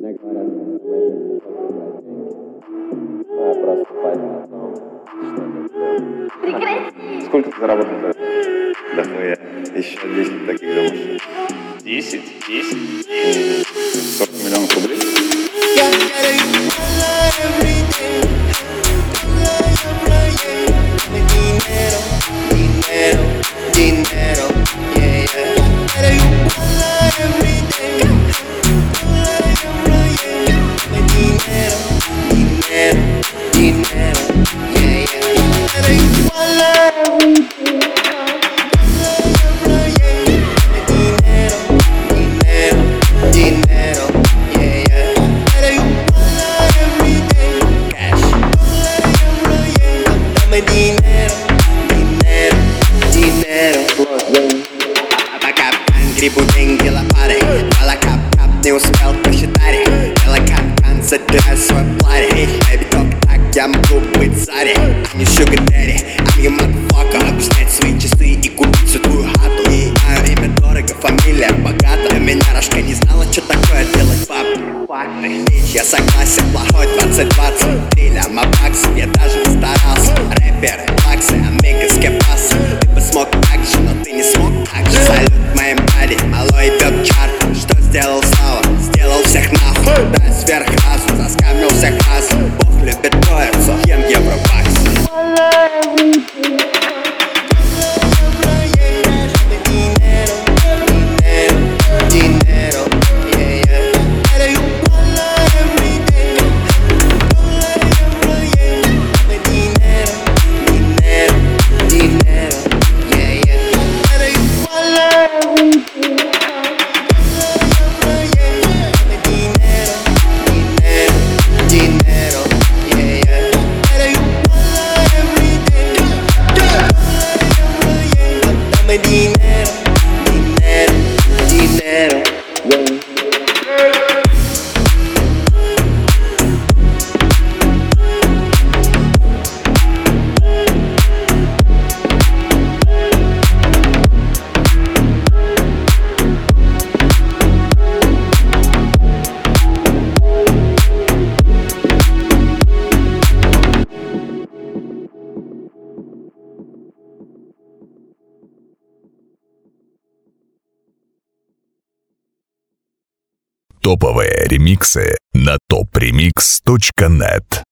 Мне говорят, что самое место только брать деньги. Ну, я просто пойму одного, что это дело. Прекрати! Сколько ты заработал за это? Да хуя. Еще 10 таких же машин. 10? 10? 40 миллионов рублей? Грибу деньги лопатой, але кап-кап не успел посчитать. Делай капкан, забирай свой платье. Baby, только так я могу быть царем. I'm your sugar daddy, I'm your motherfucker. Могу снять свои часы и купить всю твою хату. Мое имя дорого, фамилия богата. Меня Рашка не знала, что такое делать факты. Я согласен, плохой 2020. Триллион баксов, я даже не старался. Рэперы, плаксы, омега, скепасы. Ты бы смог так же, но ты не смог так же. Салют моим бади, малой бьет чарт. Что сделал Слава? Сделал всех нахуй. Дай сверх разум, заскамил всех разум. Бог любит троицу, ем евробакс. Топовые ремиксы на topremix.net.